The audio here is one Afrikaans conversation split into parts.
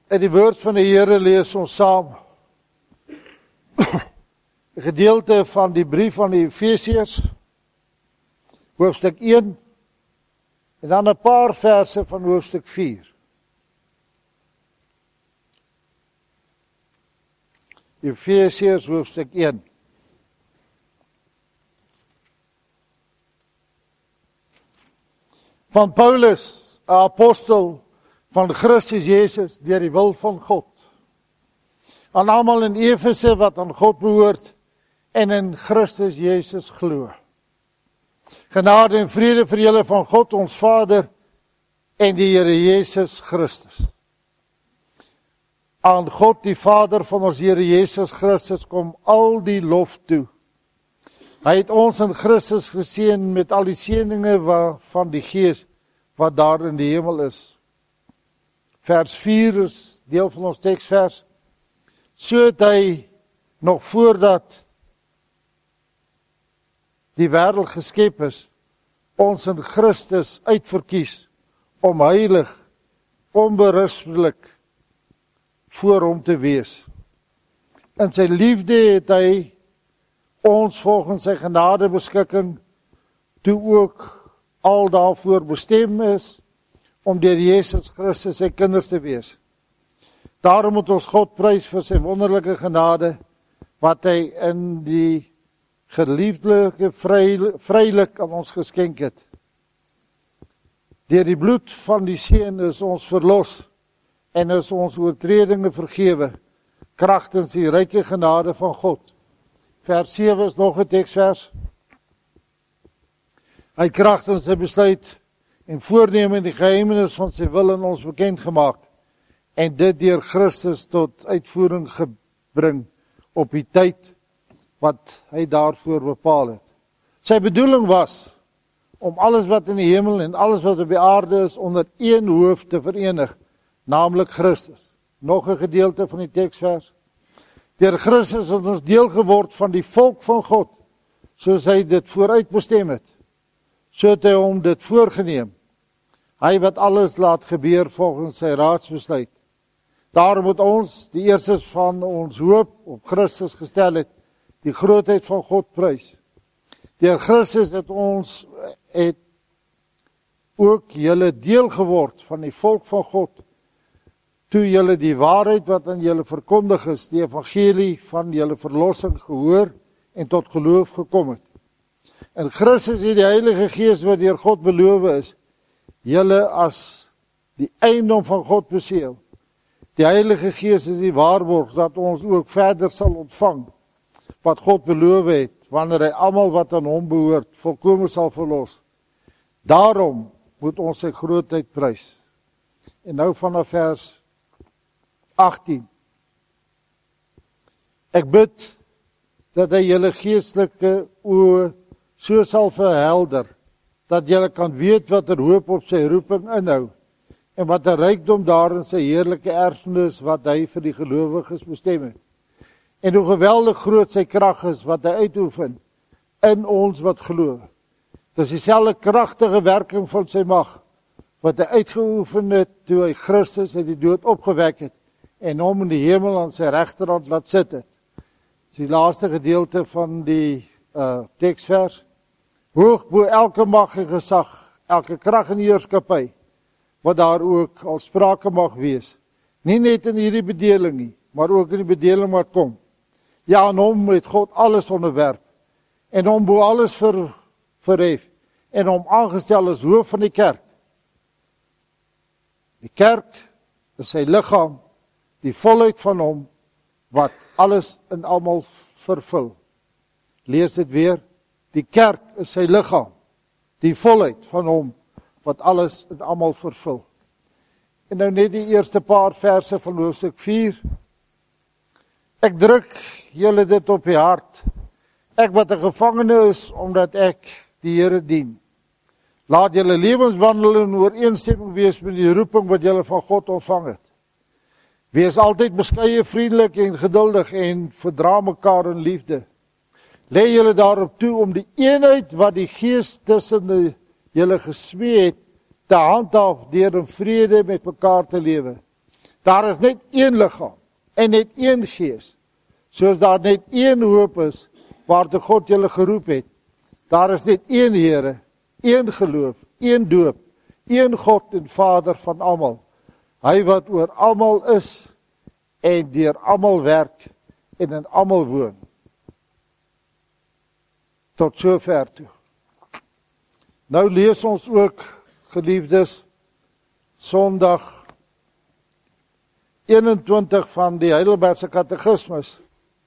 Uit die woord van die Here lees ons saam 'n gedeelte van die brief aan die Efesiërs, hoofstuk 1, en dan 'n paar verse van hoofstuk 4. Efesiërs hoofstuk 1. Van Paulus, 'n apostel van Christus Jesus deur die wil van God. Aan almal in Efese wat aan God behoort en in Christus Jesus glo. Genade en vrede vir julle van God ons Vader en die Here Jesus Christus. Aan God die Vader van ons Here Jesus Christus kom al die lof toe. Hy het ons in Christus geseën met al die seëninge van die Gees wat daar in die hemel is. Vers 4 is deel van ons teksvers. So het hy nog voordat die wêreld geskep is, ons in Christus uitverkies om heilig, onberispelik voor hom te wees. In sy liefde het hy ons volgens sy genadebeskikking toe ook al daarvoor bestem is om deur Jesus Christus sy kinders te wees. Daarom moet ons God prys vir sy wonderlike genade wat hy in die geliefdelike vrylik aan ons geskenk het. Deur die bloed van die Seun is ons verlos en is ons oortredinge vergewe kragtens die ryke genade van God. Vers 7 is nog 'n teksvers. Hy het kragtens sy besluit en voorneme in die geheimenis van sy wil in ons bekend gemaak en dit deur Christus tot uitvoering gebring op die tyd wat hy daarvoor bepaal het. Sy bedoeling was om alles wat in die hemel en alles wat op die aarde is onder een hoof te verenig, naamlik Christus. Nog 'n gedeelte van die teksvers. Deur Christus het ons deel geword van die volk van God, soos hy dit vooruit bestem het. So het hy hom dit voorgeneem. Hy wat alles laat gebeur volgens sy raadsbesluit. Daarom moet ons, die eerstes van ons hoop op Christus gestel het, die grootheid van God prys. Deur Christus het ons ook julle deel geword van die volk van God, toe julle die waarheid wat aan julle verkondig is, die evangelie van julle verlossing gehoor en tot geloof gekom het. In Christus het die Heilige Gees wat deur God beloof is, julle as die eiendom van God beseël. Die Heilige Gees is die waarborg dat ons ook verder sal ontvang wat God beloof het, wanneer hy almal wat aan hom behoort, volkome sal verlos. Daarom moet ons sy grootheid prys. En nou vanaf vers 18. Ek bid dat hy julle geestelike oë so sal verhelder, dat julle kan weet wat hoop op sy roeping inhou, en wat 'n rykdom daarin sy heerlike erfenis wat hy vir die gelowiges bestem het. En hoe geweldig groot sy krag is wat hy uitoefen in ons wat glo. Dis dieselfde kragtige werking van sy mag wat hy uitgeoefen het toe hy Christus uit die dood opgewek het en hom in die hemel aan sy regterhand laat sit het. Dis die laaste gedeelte van die teksvers. Hoog bo elke mag en gesag, elke krag en heerskappy, wat daar ook al sprake mag wees. Nie net in hierdie bedeling nie, maar ook in die bedeling wat kom. Ja, aan hom het God alles onderwerp en hom bo alles verhef en hom aangestel as hoof van die kerk. Die kerk is sy liggaam, die volheid van hom wat alles in almal vervul. Lees dit weer. Die kerk is sy liggaam, die volheid van hom wat alles in almal vervul. En nou net die eerste paar verse van hoofstuk 4. Ek druk julle dit op die hart. Ek wat 'n gevangene is omdat ek die Here dien. Laat julle lewenswandel in ooreenstemming wees met die roeping wat julle van God ontvang het. Wees altyd beskeie, vriendelik en geduldig en verdra mekaar in liefde. Lê julle daarop toe om die eenheid wat die Gees tussen julle gesmee het, te handhaaf deur in vrede met mekaar te lewe. Daar is net een liggaam en net een gees. Soos daar net een hoop is waartoe God julle geroep het. Daar is net een Here, een geloof, een doop, een God en Vader van almal. Hy wat oor almal is en deur almal werk en in almal woon. Tot sover toe. Nou lees ons ook, geliefdes, Sondag 21 van die Heidelbergse Katekismus.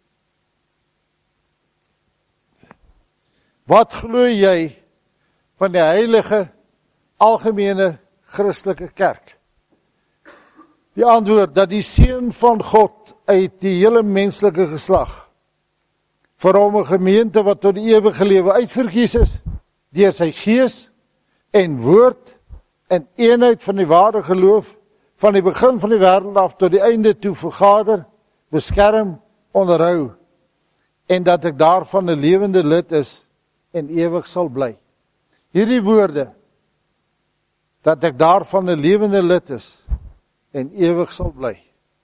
Wat glo jy van die heilige, algemene Christelike kerk? Die antwoord, dat die Seun van God uit die hele menslike geslag vir hom 'n gemeente wat tot die ewige lewe uitverkies is, deur sy gees en woord in eenheid van die ware geloof, van die begin van die wêreld af tot die einde toe vergader, beskerm, onderhou, en dat ek daarvan 'n lewende lid is en ewig sal bly. Hierdie woorde, dat ek daarvan 'n lewende lid is en ewig sal bly.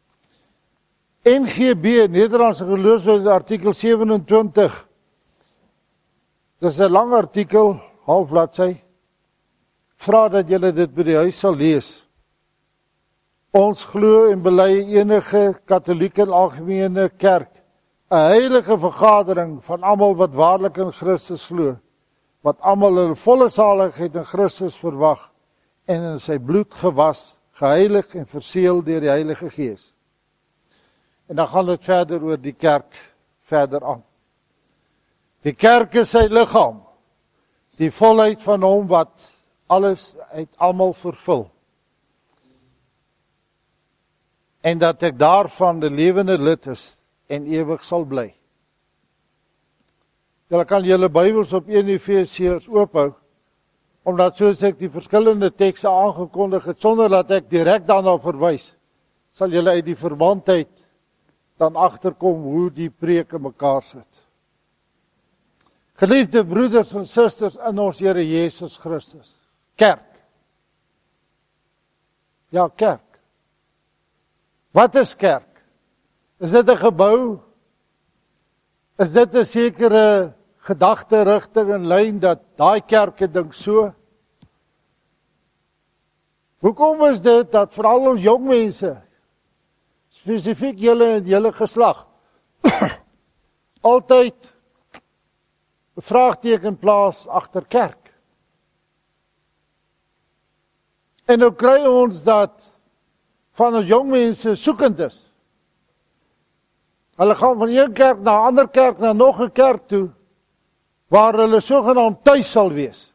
NGB, Nederlandse Geloofswet, artikel 27. Dis 'n lang artikel, half bladsy. Vra dat julle dit by die huis sal lees. Ons glo en bely enige Katolieke en algemene kerk, 'n heilige vergadering van almal wat waarlik in Christus glo, wat almal hulle volle saligheid in Christus verwag en in sy bloed gewas, geheilig en verseël deur die Heilige Gees. En dan gaan dit verder oor die kerk verder aan. Die kerk is sy liggaam, die volheid van hom wat alles uit almal vervul. En dat ek daarvan 'n lewende lid is en ewig sal bly. Julle kan julle Bybels op 1 Efesiërs oophou, omdat soos ek die verskillende tekste aangekondig het, sonder dat ek direk daarna verwys, sal julle uit die verbandheid dan agterkom hoe die preke mekaar sit. Geliefde broeders en susters in ons Here Jesus Christus, kerk. Ja, kerk. Wat is kerk? Is dit 'n gebou? Is dit 'n sekere gedagte, rigting en lyn dat daai kerke dink so? Hoekom is dit dat veral ons jong mense, spesifiek julle en julle geslag, altyd 'n vraagteken plaas agter kerk? En nou kry ons dat van ons jong mense soekend is. Hulle gaan van een kerk na 'n ander kerk, na nog 'n kerk toe, waar hulle sogenaamd tuis sal wees.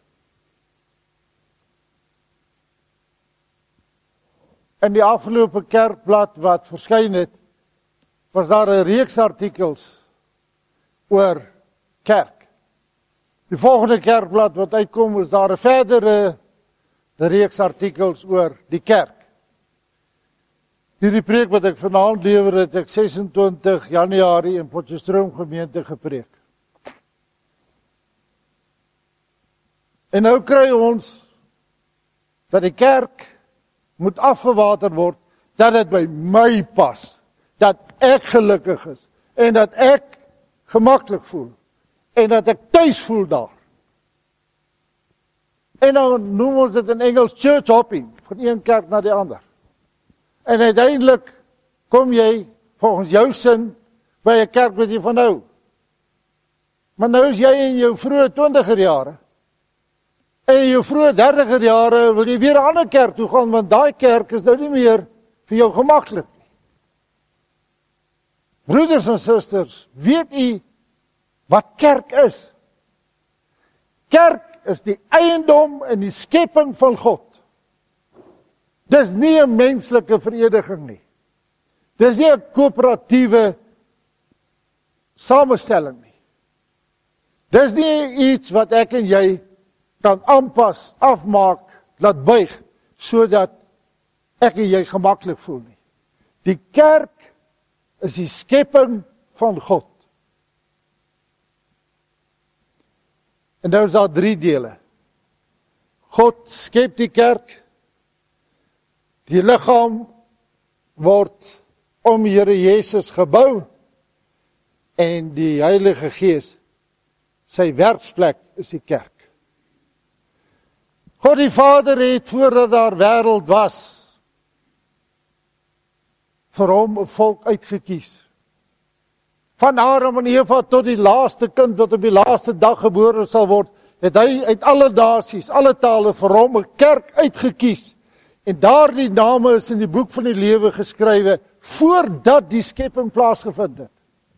In die afgelope kerkblad wat verskyn het, was daar 'n reeks artikels oor kerk. Die volgende kerkblad wat uitkom, is daar 'n verdere reeks artikels oor die kerk. Hierdie preek wat ek vanaand lewer, het ek 26 Januarie in Potchefstroom gemeente gepreek. En nou kry ons dat die kerk moet afgewater word, dat dit by my pas, dat ek gelukkig is, en dat ek gemaklik voel, en dat ek tuis voel daar. En dan noem ons dit in Engels church hopping, van een kerk na die ander. En uiteindelik kom jy, volgens jou sin, by 'n kerk wat jy van hou. Maar nou is jy in jou vroeë 20er jare, en in jou vroeë 30er jare wil jy weer 'n ander kerk toe gaan, want daai kerk is nou nie meer vir jou gemaklik nie. Broeders en susters, weet u wat kerk is? Kerk is die eiendom en die skepping van God. Dis nie 'n menslike vereniging nie. Dis nie 'n koöperatiewe samestelling nie. Dis nie iets wat ek en jy kan aanpas, afmaak, laat buig, sodat ek en jy gemaklik voel nie. Die kerk is die skepping van God. En nou is daar 3 dele. God skep die kerk, die liggaam word om Here Jesus gebou en die Heilige Gees, sy werksplek is die kerk. God die Vader het voordat daar wêreld was, vir hom 'n volk uitgekies. Van Adam en Eva tot die laaste kind wat op die laaste dag gebore sal word, het hy uit alle nasies, alle tale vir hom 'n kerk uitgekies. En daardie name is in die boek van die lewe geskrywe voordat die skepping plaasgevind het.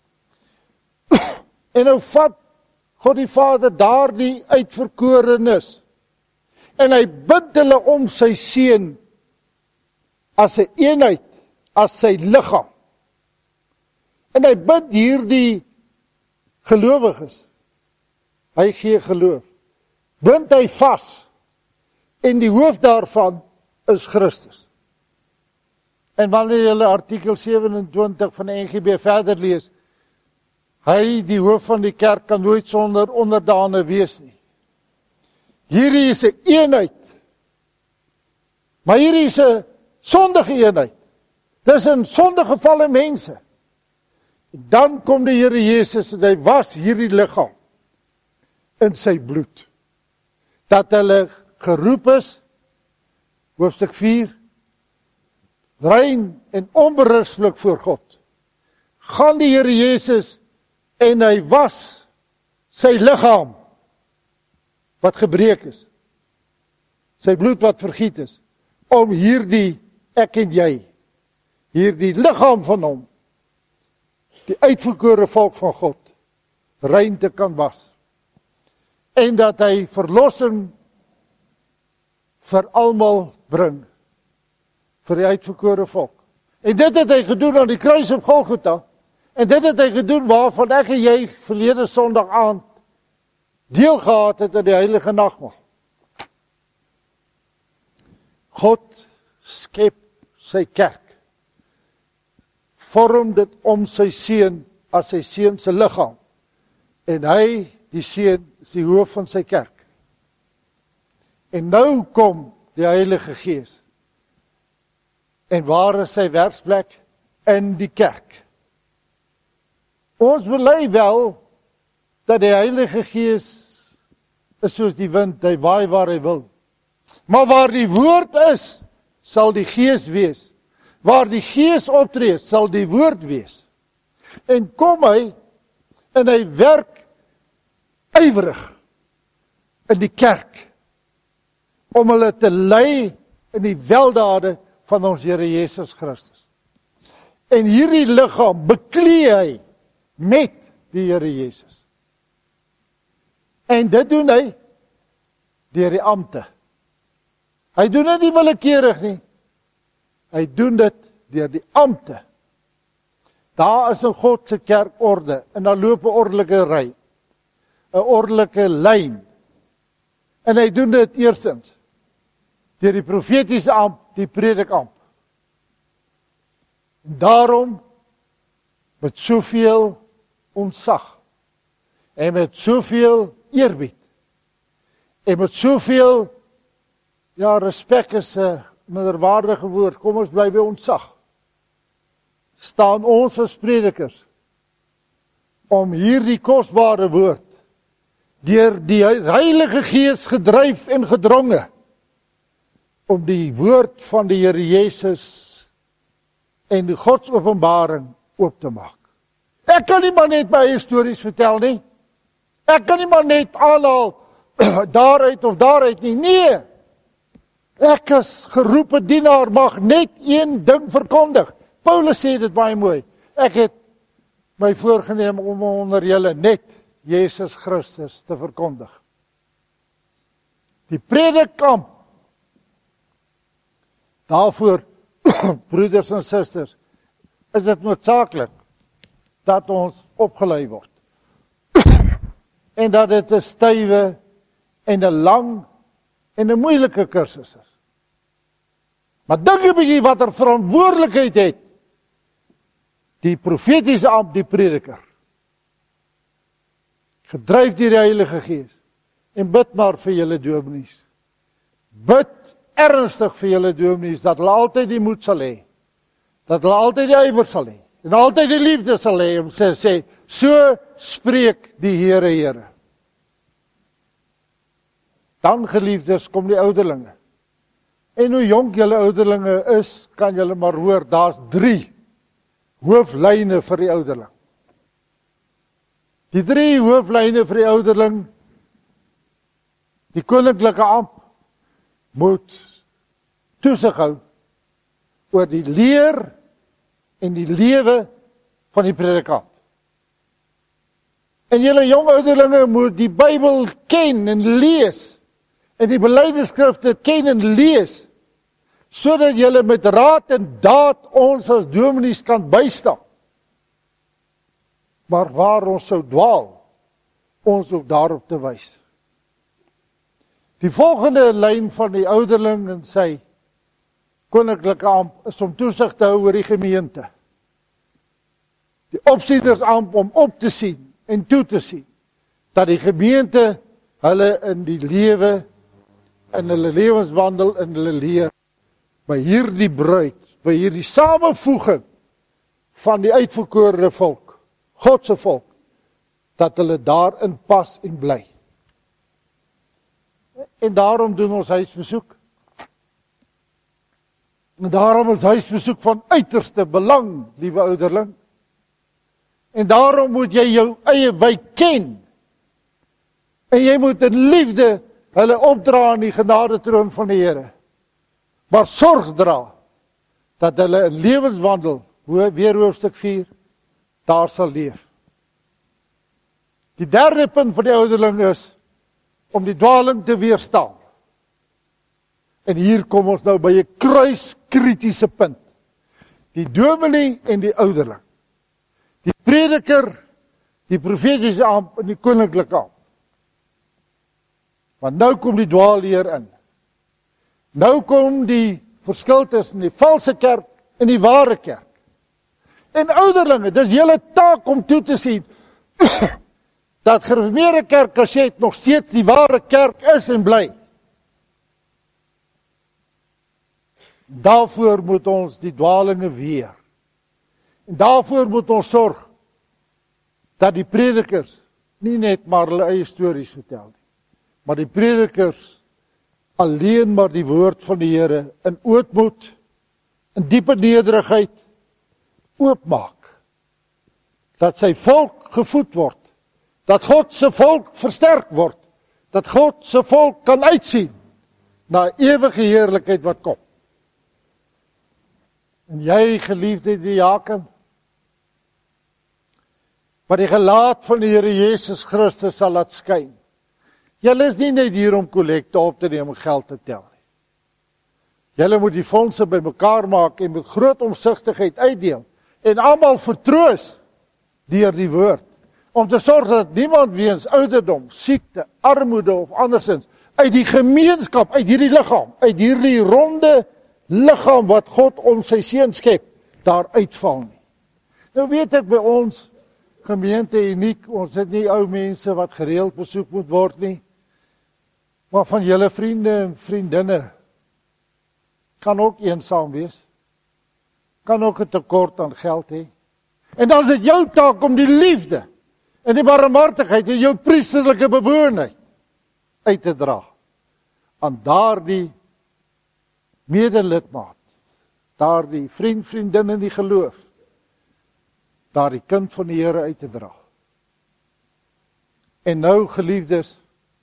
En nou vat God die Vader daardie uitverkorenes en hy bind hulle om sy seun as 'n eenheid, as sy liggaam. En hy bind hierdie gelowiges. Hy gee geloof. Bind hy vas. En die hoof daarvan is Christus. En wanneer julle artikel 27 van die NGB verder lees, hy, die hoof van die kerk, kan nooit sonder onderdane wees nie. Hierdie is 'n eenheid. Maar hierdie is 'n sondige eenheid. Dis 'n sondegevalle mense. Dan kom die Here Jesus en hy was hierdie liggaam in sy bloed. Dat hulle geroep is, hoofstuk 4, rein en onberispelik voor God. Gaan die Here Jesus en hy was sy liggaam wat gebreek is. Sy bloed wat vergiet is, om hierdie ek en jy, hierdie liggaam van hom, die uitverkore volk van God, rein te kan was. En dat hy verlossing vir almal bring, vir die uitverkore volk. En dit het hy gedoen aan die kruis op Golgotha, en dit het hy gedoen waarvan ek en jy verlede Sondag aand deel gehad het in die heilige nagmaal. God skep sy kerk, vorm dit om sy seun as sy seun se liggaam, en hy, die seun, is die hoof van sy kerk. En nou kom die Heilige Gees. En waar is sy werksplek? In die kerk. Ons bely wel dat die Heilige Gees is soos die wind, hy waai waar hy wil. Maar waar die woord is, sal die Gees wees. Waar die Gees optree, sal die woord wees. En kom hy, en hy werk ywerig in die kerk, om hulle te lei in die weldade van ons Here Jesus Christus. En hierdie liggaam beklee hy met die Here Jesus. En dit doen hy deur die ampte. Hy doen dit nie willekeurig nie. Hy doen dit deur die ampte. Daar is in God se kerk orde, en daar loop 'n ordelike ry, 'n ordelike lyn. En hy doen dit eerstens deur die profetiese amp, die predikamp. Daarom met soveel ontzag en met soveel eerbied en met soveel, ja, respek is 'n minderwaardige woord, kom ons bly by ontzag, staan ons as predikers om hierdie kosbare woord deur die Heilige Gees gedryf en gedronge om die woord van die Here Jesus en die Godsopenbaring oop te maak. Ek kan nie maar net my eie stories vertel nie. Ek kan nie maar net aanhaal daaruit of daaruit nie. Nee. Ek as geroepe dienaar mag net een ding verkondig. Paulus sê dit baie mooi. Ek het my voorgenem om onder julle net Jesus Christus te verkondig. Die predikkamp. Daarvoor, broeders en susters, is dit noodsaaklik dat ons opgelei word. En dat dit 'n stywe en 'n lang en 'n moeilike kursus is. Maar dink 'n bietjie wat verantwoordelikheid het die profetiese ampt, die prediker. Gedryf deur die Heilige Gees. En bid maar vir julle dominees. Bid ernstig vir julle dominees dat hulle altyd die moed sal hê dat hulle altyd die ywer sal hê, en altyd die liefde sal hê, om te sê, so spreek die Here. Dan, geliefdes, kom die ouderlinge. En hoe jonk julle ouderlinge is, kan julle maar hoor, daar's 3 hooflyne vir die ouderling. Die 3 hooflyne vir die ouderling, die koninklike amp, moet toesig hou oor die leer en die lewe van die predikant. En julle jong ouderlinge moet die Bybel ken en lees, en die belydenisskrifte ken en lees, sodat julle met raad en daad ons as dominees kan bystaan. Maar waar ons sou dwaal, ons ook daarop te wys. Die volgende lyn van die ouderling en sy koninklike amp is om toesig te hou oor die gemeente. Die opsienersamp om op te sien en toe te sien, dat die gemeente hulle in die lewe, in hulle lewenswandel, in hulle leer, by hierdie bruid, by hierdie samevoeging van die uitverkorene volk, God se volk, dat hulle daarin pas en bly. En daarom doen ons huisbesoek. En daarom is huisbesoek van uiterste belang, liewe ouderling. En daarom moet jy jou eie wijk ken. En jy moet in liefde hulle opdra in die genadetroon van die Here. Maar sorg dra, dat hulle in lewenswandel, weer hoofstuk 4, daar sal leef. Die derde punt van die ouderling is, om die dwaling te weerstaan. En hier kom ons nou by 'n kruiskritiese punt. Die dominee en die ouderling. Die prediker, die profetiese amp en die koninklike amp. Want nou kom die dwaalleer in. Nou kom die verskil tussen die valse kerk en die ware kerk. En ouderlinge, dis julle taak om toe te sien dat gereformeerde kerk Kashet nog steeds die ware kerk is en bly. Daarvoor moet ons die dwalinge weer. En daarvoor moet ons sorg dat die predikers nie net maar hulle eie stories vertel nie, maar die predikers alleen maar die woord van die Here in ootmoed, in diepe nederigheid oopmaak. Dat sy volk gevoed word, dat God se volk versterk word, dat God se volk kan uitsien na ewige heerlikheid wat kom. En jy, geliefde diaken, wat die gelaat van die Here Jesus Christus sal laat skyn. Julle is nie net hier om kollekte op te neem en geld te tel nie. Julle moet die fondse bymekaar maak en met groot omsigtigheid uitdeel en almal vertroos deur die woord, om te sorg dat niemand weens ouderdom, siekte, armoede of andersins uit die gemeenskap, uit hierdie liggaam, uit hierdie ronde liggaam wat God om sy seun skep, daar uitval nie. Nou weet ek by ons gemeente uniek, ons het nie ou mense wat gereeld besoek moet word nie, maar van julle vriende en vriendinne kan ook eensaam wees, kan ook 'n tekort aan geld hê. En dan is dit jou taak om die liefde en die barmhartigheid en jou priesterlike bewoonheid uit te dra aan daardie medelidmaat, daardie vriendin in die geloof, daardie kind van die Here uit te dra. En nou, geliefdes,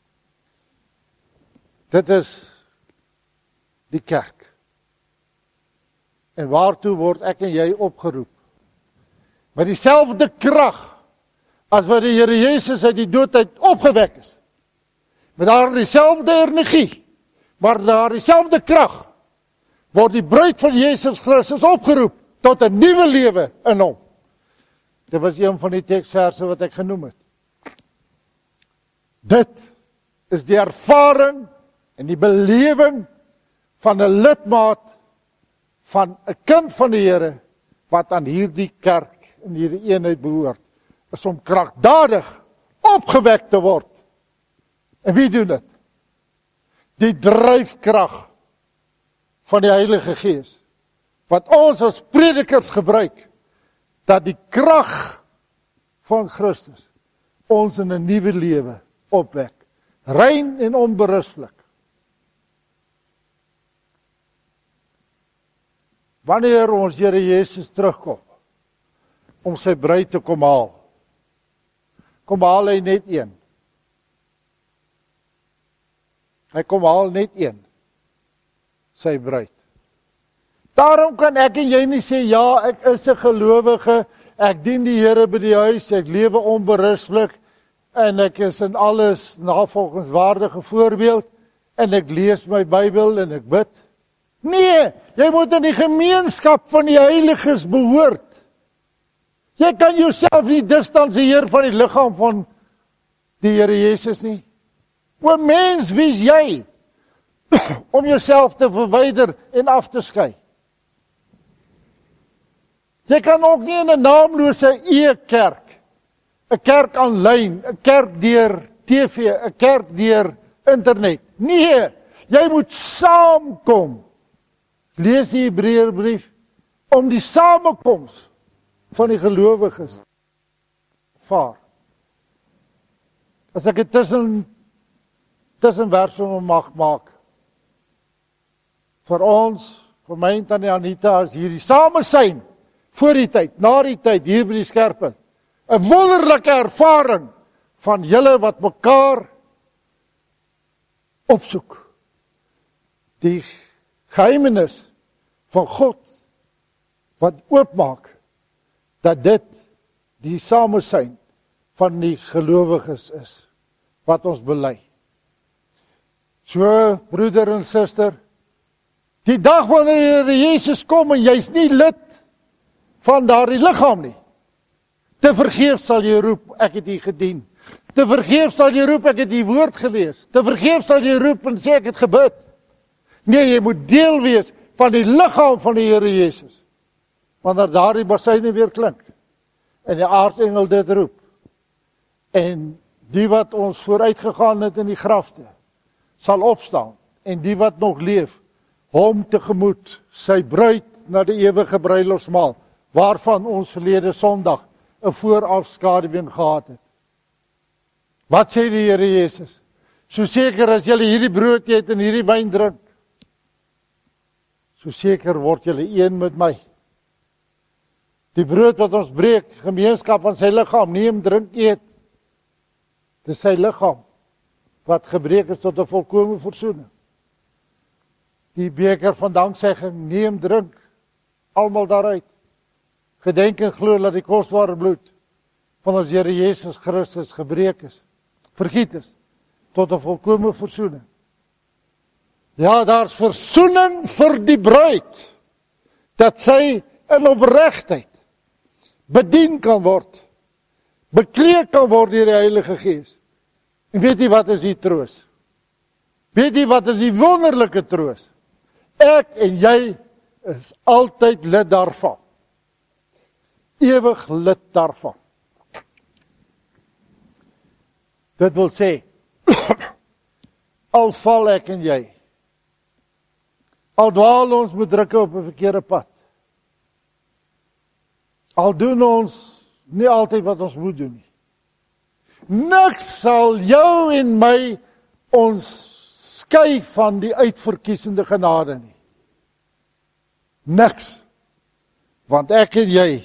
dit is die kerk. En waartoe word ek en jy opgeroep? Met dieselfde krag as wat die Here Jesus uit die dood uit opgewek is. Met daar dieselfde energie, maar daar dieselfde krag, word die bruid van Jesus Christus opgeroep tot 'n nuwe lewe in hom. Dit was een van die teksverse wat ek genoem het. Dit is die ervaring en die belewing van 'n lidmaat van 'n kind van die Here wat aan hierdie kerk en hierdie eenheid behoort, is om kragtadig opgewek te word. En wie doen dit? Die dryfkrag van die Heilige Gees wat ons as predikers gebruik, dat die krag van Christus ons in 'n nuwe lewe opwek, rein en onberuslik. Wanneer ons Here Jesus terugkom, om sy bruid te kom haal hy net een. Hy kom haal net een, sy bruid. Daarom kan ek en jy nie sê, ja, ek is 'n gelowige, ek dien die Here by die huis, ek lewe onberuslik, en ek is in alles navolgingswaardige voorbeeld, en ek lees my Bybel en ek bid. Nee, jy moet in die gemeenskap van die heiliges behoort. Jy kan jouself nie distansieer van die liggaam van die Here Jesus nie. O mens, wie is jy om jouself te verwyder en af te skei? Jy kan ook nie in 'n naamlose e-kerk, 'n kerk aanlyn, 'n kerk deur TV, 'n kerk deur internet. Nee, jy moet saamkom. Lees die Hebreërbrief om die samekoms van die gelowiges vaar. As ek dit tussenwers mag maak, vir ons, vir my en Tannie Anita, is hierdie samesyn, voor die tyd, na die tyd, hier by die Skerppunt, 'n wonderlike ervaring van julle wat mekaar opsoek. Die geheimenis van God, wat oopmaak, dat dit die samesyn van die gelowiges is, wat ons bely. So, broeder en suster, die dag wanneer die Here Jesus kom en jy's nie lid van daardie liggaam nie, te vergeefs sal jy roep, ek het U gedien. Te vergeefs sal jy roep, ek het die woord gelees. Te vergeefs sal jy roep en sê, ek het gebid. Nee, jy moet deel wees van die liggaam van die Here Jesus. Wanneer daardie basuine weer klink, en die aartsengel dit roep, en die wat ons vooruit gegaan het in die grafte, sal opstaan, en die wat nog leef, hom tegemoet, sy bruid na die ewige bruilofsmaal, waarvan ons verlede Sondag 'n voorafskaduwing gehad het. Wat sê die Here Jesus? So seker as julle hierdie brood eet en hierdie wyn drink, so seker word julle een met my. Die brood wat ons breek, gemeenskap aan sy liggaam, neem, drink, eet. Dis sy liggaam, wat gebreek is tot 'n volkome versoening. Die beker van danksegging, neem, drink, almal daaruit. Gedenk en glo dat die kosbare bloed van ons Here Jesus Christus gebreek is, vergiet is, tot 'n volkome versoening. Ja, daar's versoening vir die bruid, dat sy in opregtheid bedien kan word, bekleed kan word deur die Heilige Gees. En weet jy wat is die troos? Weet jy wat is die wonderlike troos? Ek en jy is altyd lid daarvan. Ewig lid daarvan. Dit wil sê, al val ek en jy, al dwaal ons met drukke op 'n verkeerde pad, al doen ons nie altyd wat ons moet doen nie, niks sal jou en my ons skei van die uitverkiesende genade nie. Niks. Want ek en jy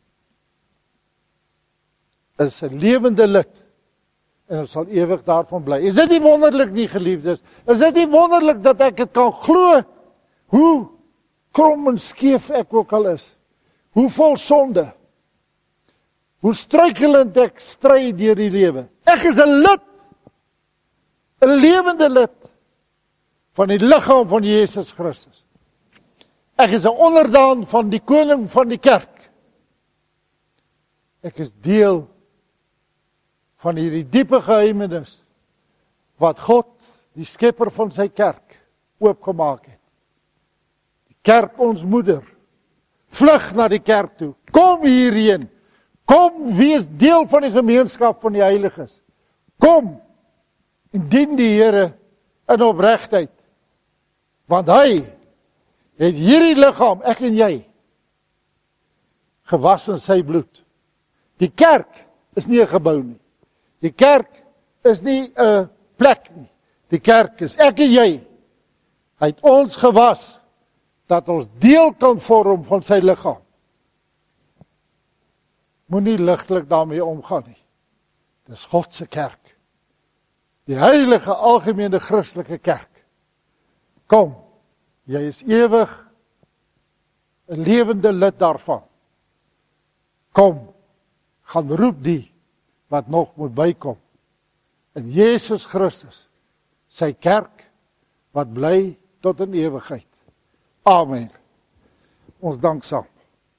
is 'n lewende lid en ons sal ewig daarvan bly. Is dit nie wonderlik nie, geliefdes? Is dit nie wonderlik dat ek dit kan glo, hoe krom en skeef ek ook al is, hoe vol sonde, hoe struikelend ek stry deur die lewe. Ek is 'n lid, 'n lewende lid van die liggaam van Jesus Christus. Ek is 'n onderdaan van die koning van die kerk. Ek is deel van hierdie diepe geheimenis wat God, die skepper van sy kerk, oopgemaak het. Die kerk, ons moeder, vlug na die kerk toe. Kom hierheen. Kom, wees deel van die gemeenskap van die heiliges. Kom en dien die Here in opregtheid. Want hy het hierdie liggaam, ek en jy, gewas in sy bloed. Die kerk is nie 'n gebou nie. Die kerk is nie 'n plek nie. Die kerk is ek en jy. Hy het ons gewas, dat ons deel kan vorm van sy liggaam. Moenie ligtelik daarmee omgaan nie. Dis God se kerk. Die heilige algemene Christelike kerk. Kom, jy is ewig 'n lewende lid daarvan. Kom, gaan roep die wat nog moet bykom. In Jesus Christus, sy kerk, wat bly tot in ewigheid. Amen. Ons dank saam.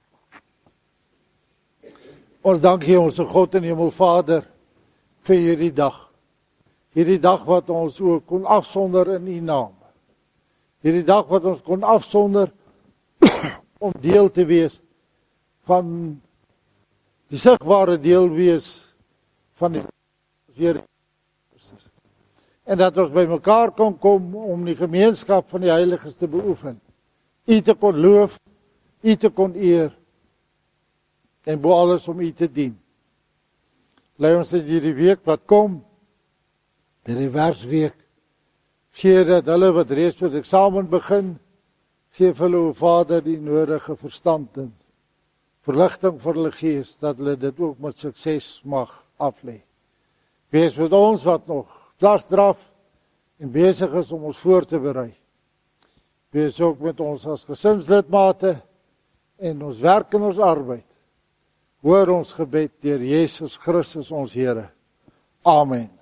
Ons dank hier ons God en Hemelvader vir hierdie dag. Hierdie dag wat ons ook kon afsonder in U naam. Hierdie dag wat ons kon afsonder om deel te wees van die sigbare deel wees van die Here Christus. En dat ons by mekaar kon kom om die gemeenskap van die heiliges te beoefen. U te kon loof, U te kon eer, en bo alles om U te dien. Lei ons in hierdie week wat kom, die werksweek, gee dat hulle wat reeds met eksamen begin, gee vir hulle, o Vader, die nodige verstand en verligting vir hulle gees, dat hulle dit ook met sukses mag aflê. Wees met ons wat nog klas draf en besig is om ons voor te berei. Wees ook met ons as gesinslidmate en ons werk en ons arbeid. Hoor ons gebed deur Jesus Christus ons Here. Amen.